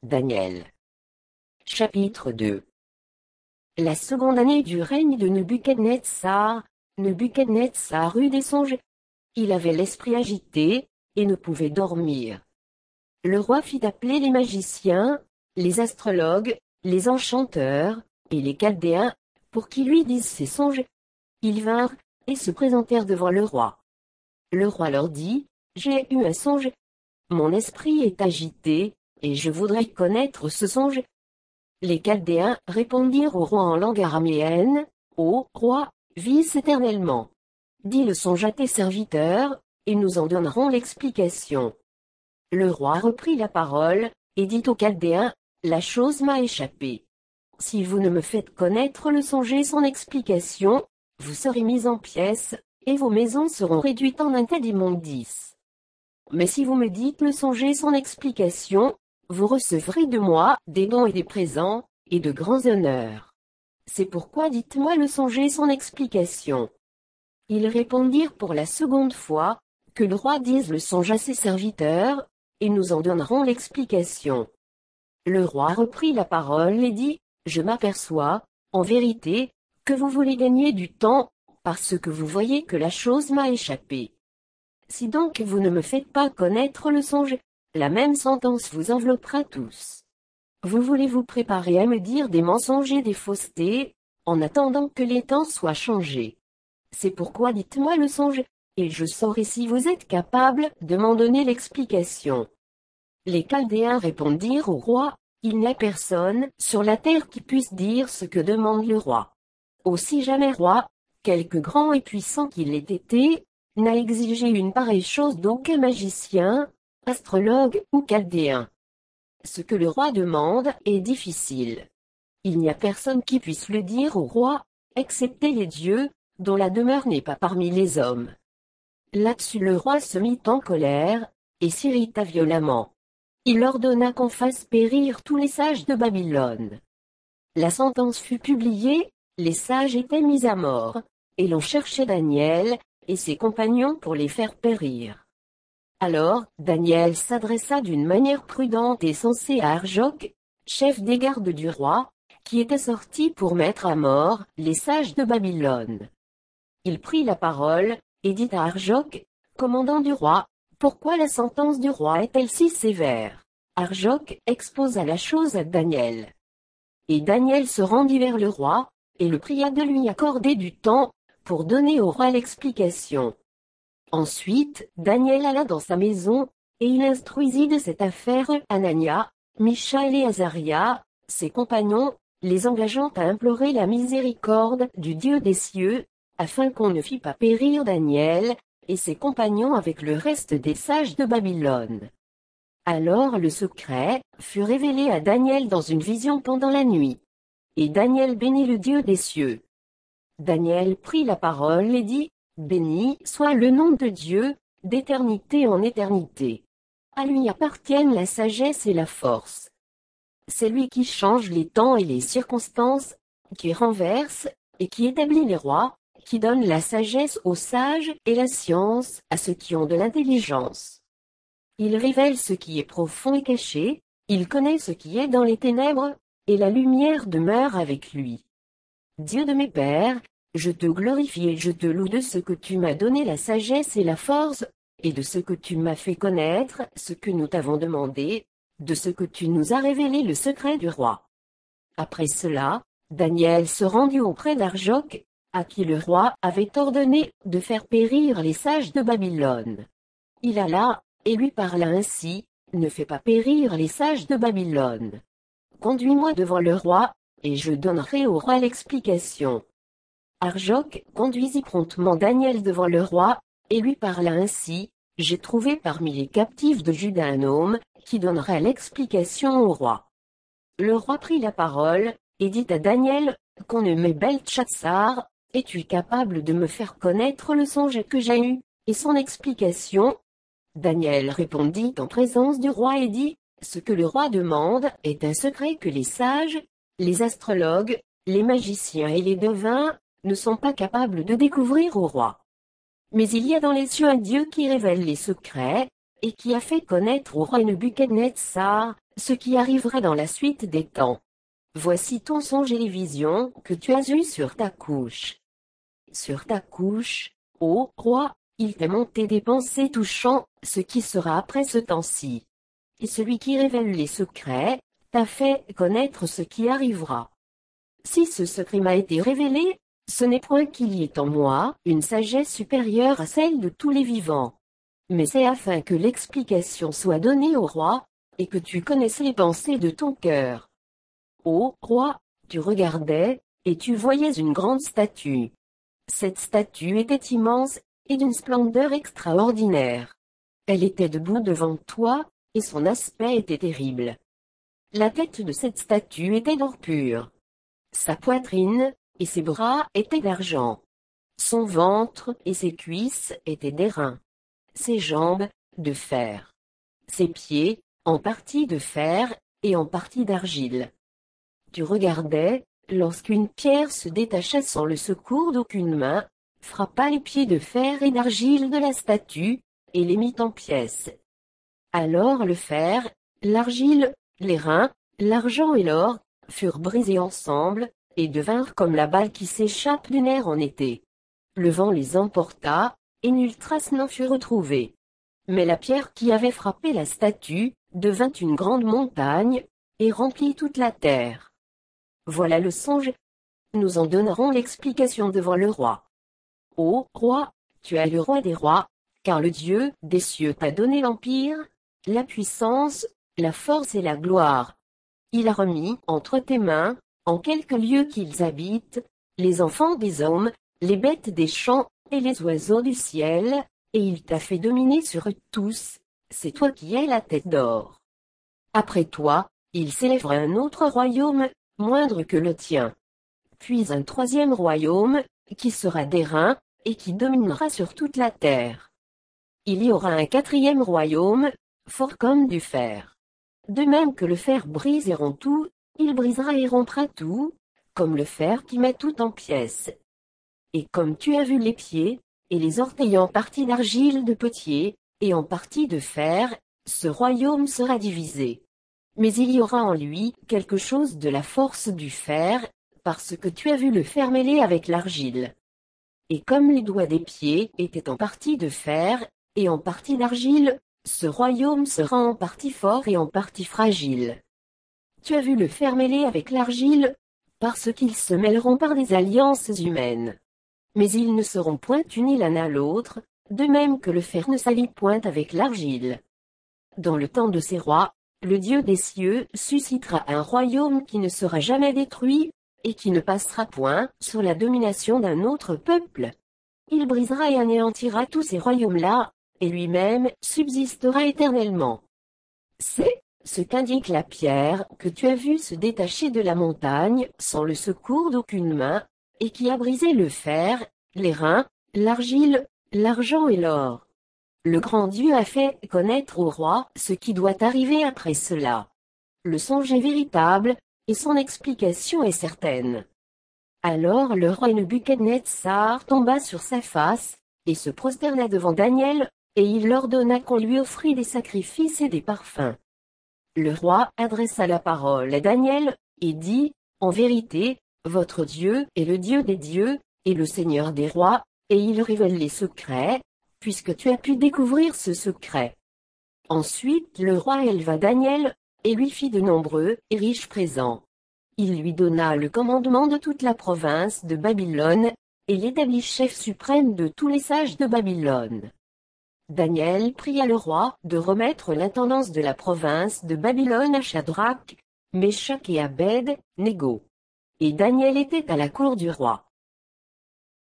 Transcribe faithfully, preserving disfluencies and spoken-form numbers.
Daniel. Chapitre deux. La seconde année du règne de Nebuchadnezzar, Nebuchadnezzar eut des songes. Il avait l'esprit agité, et ne pouvait dormir. Le roi fit appeler les magiciens, les astrologues, les enchanteurs, et les chaldéens, pour qu'ils lui disent ses songes. Ils vinrent, et se présentèrent devant le roi. Le roi leur dit, « J'ai eu un songe. Mon esprit est agité, et je voudrais connaître ce songe. » Les Chaldéens répondirent au roi en langue araméenne, « Ô roi, vis éternellement. Dis le songe à tes serviteurs, et nous en donnerons l'explication. » Le roi reprit la parole, et dit aux Chaldéens, « La chose m'a échappé. Si vous ne me faites connaître le songe et son explication, vous serez mis en pièces, et vos maisons seront réduites en un tas d'immondices. Mais si vous me dites le songe et son explication, vous recevrez de moi des dons et des présents, et de grands honneurs. C'est pourquoi dites-moi le songe et son explication. » Ils répondirent pour la seconde fois, que le roi dise le songe à ses serviteurs, et nous en donnerons l'explication. Le roi reprit la parole et dit, « Je m'aperçois, en vérité, que vous voulez gagner du temps, parce que vous voyez que la chose m'a échappé. Si donc vous ne me faites pas connaître le songe, la même sentence vous enveloppera tous. Vous voulez vous préparer à me dire des mensonges et des faussetés, en attendant que les temps soient changés. C'est pourquoi dites-moi le songe, et je saurai si vous êtes capable de m'en donner l'explication. » Les Chaldéens répondirent au roi, « Il n'y a personne sur la terre qui puisse dire ce que demande le roi. Aussi jamais roi, quelque grand et puissant qu'il ait été, n'a exigé une pareille chose d'aucun magicien, astrologue ou chaldéen. Ce que le roi demande est difficile. Il n'y a personne qui puisse le dire au roi, excepté les dieux, dont la demeure n'est pas parmi les hommes. » Là-dessus le roi se mit en colère, et s'irrita violemment. Il ordonna qu'on fasse périr tous les sages de Babylone. La sentence fut publiée, les sages étaient mis à mort, et l'on cherchait Daniel et ses compagnons pour les faire périr. Alors, Daniel s'adressa d'une manière prudente et sensée à Arjoc, chef des gardes du roi, qui était sorti pour mettre à mort les sages de Babylone. Il prit la parole, et dit à Arjoc, commandant du roi, « Pourquoi la sentence du roi est-elle si sévère ?» Arjoc exposa la chose à Daniel. Et Daniel se rendit vers le roi, et le pria de lui accorder du temps, pour donner au roi l'explication. Ensuite, Daniel alla dans sa maison, et il instruisit de cette affaire Anania, Michaël et Azaria, ses compagnons, les engageant à implorer la miséricorde du Dieu des cieux, afin qu'on ne fît pas périr Daniel, et ses compagnons avec le reste des sages de Babylone. Alors le secret fut révélé à Daniel dans une vision pendant la nuit. Et Daniel bénit le Dieu des cieux. Daniel prit la parole et dit, « Béni soit le nom de Dieu, d'éternité en éternité. À lui appartiennent la sagesse et la force. C'est lui qui change les temps et les circonstances, qui renverse, et qui établit les rois, qui donne la sagesse aux sages et la science à ceux qui ont de l'intelligence. Il révèle ce qui est profond et caché, il connaît ce qui est dans les ténèbres, et la lumière demeure avec lui. Dieu de mes pères, je te glorifie et je te loue de ce que tu m'as donné la sagesse et la force, et de ce que tu m'as fait connaître ce que nous t'avons demandé, de ce que tu nous as révélé le secret du roi. » Après cela, Daniel se rendit auprès d'Arjoc, à qui le roi avait ordonné de faire périr les sages de Babylone. Il alla, et lui parla ainsi, « Ne fais pas périr les sages de Babylone. Conduis-moi devant le roi, et je donnerai au roi l'explication. » Arjoc conduisit promptement Daniel devant le roi, et lui parla ainsi, « J'ai trouvé parmi les captifs de Juda un homme, qui donnera l'explication au roi. » Le roi prit la parole, et dit à Daniel, « Qu'on nommé Beltchatsar, es-tu capable de me faire connaître le songe que j'ai eu, et son explication ?» Daniel répondit en présence du roi et dit, « Ce que le roi demande est un secret que les sages, les astrologues, les magiciens et les devins, ne sont pas capables de découvrir au roi. Mais il y a dans les cieux un Dieu qui révèle les secrets, et qui a fait connaître au roi Nebuchadnezzar ce qui arriverait dans la suite des temps. Voici ton songe et les visions que tu as eues sur ta couche. Sur ta couche, ô roi, il fait monter des pensées touchant ce qui sera après ce temps-ci. Et celui qui révèle les secrets, t'a fait connaître ce qui arrivera. Si ce secret m'a été révélé, ce n'est point qu'il y ait en moi une sagesse supérieure à celle de tous les vivants. Mais c'est afin que l'explication soit donnée au roi, et que tu connaisses les pensées de ton cœur. Ô roi, tu regardais, et tu voyais une grande statue. Cette statue était immense, et d'une splendeur extraordinaire. Elle était debout devant toi, et son aspect était terrible. La tête de cette statue était d'or pur. Sa poitrine, et ses bras étaient d'argent. Son ventre et ses cuisses étaient d'airain. Ses jambes, de fer. Ses pieds, en partie de fer, et en partie d'argile. Tu regardais, lorsqu'une pierre se détacha sans le secours d'aucune main, frappa les pieds de fer et d'argile de la statue, et les mit en pièces. Alors le fer, l'argile, l'airain, l'argent et l'or, furent brisés ensemble, et devinrent comme la balle qui s'échappe du nerf en été. Le vent les emporta, et nulle trace n'en fut retrouvée. Mais la pierre qui avait frappé la statue, devint une grande montagne, et remplit toute la terre. Voilà le songe. Nous en donnerons l'explication devant le roi. Ô roi, tu es le roi des rois, car le Dieu des cieux t'a donné l'empire, la puissance, la force et la gloire. Il a remis entre tes mains, en quelques lieux qu'ils habitent, les enfants des hommes, les bêtes des champs, et les oiseaux du ciel, et il t'a fait dominer sur eux tous, c'est toi qui es la tête d'or. Après toi, il s'élèvera un autre royaume, moindre que le tien. Puis un troisième royaume, qui sera d'airain, et qui dominera sur toute la terre. Il y aura un quatrième royaume, fort comme du fer. De même que le fer brise et rompt tout, il brisera et rompra tout, comme le fer qui met tout en pièces. Et comme tu as vu les pieds, et les orteils en partie d'argile de potier, et en partie de fer, ce royaume sera divisé. Mais il y aura en lui quelque chose de la force du fer, parce que tu as vu le fer mêlé avec l'argile. Et comme les doigts des pieds étaient en partie de fer, et en partie d'argile, ce royaume sera en partie fort et en partie fragile. Tu as vu le fer mêlé avec l'argile, parce qu'ils se mêleront par des alliances humaines. Mais ils ne seront point unis l'un à l'autre, de même que le fer ne s'allie point avec l'argile. Dans le temps de ces rois, le Dieu des cieux suscitera un royaume qui ne sera jamais détruit, et qui ne passera point sous la domination d'un autre peuple. Il brisera et anéantira tous ces royaumes-là, et lui-même subsistera éternellement. C'est ce qu'indique la pierre que tu as vue se détacher de la montagne sans le secours d'aucune main, et qui a brisé le fer, l'airain, l'argile, l'argent et l'or. Le grand Dieu a fait connaître au roi ce qui doit arriver après cela. Le songe est véritable, et son explication est certaine. Alors le roi Nebuchadnezzar tomba sur sa face, et se prosterna devant Daniel, et il ordonna qu'on lui offrît des sacrifices et des parfums. Le roi adressa la parole à Daniel, et dit, « En vérité, votre Dieu est le Dieu des dieux, et le Seigneur des rois, et il révèle les secrets, puisque tu as pu découvrir ce secret. » Ensuite le roi éleva Daniel, et lui fit de nombreux et riches présents. Il lui donna le commandement de toute la province de Babylone, et l'établit chef suprême de tous les sages de Babylone. Daniel pria le roi de remettre l'intendance de la province de Babylone à Shadrach, Meshach et Abed-Négo. Et Daniel était à la cour du roi.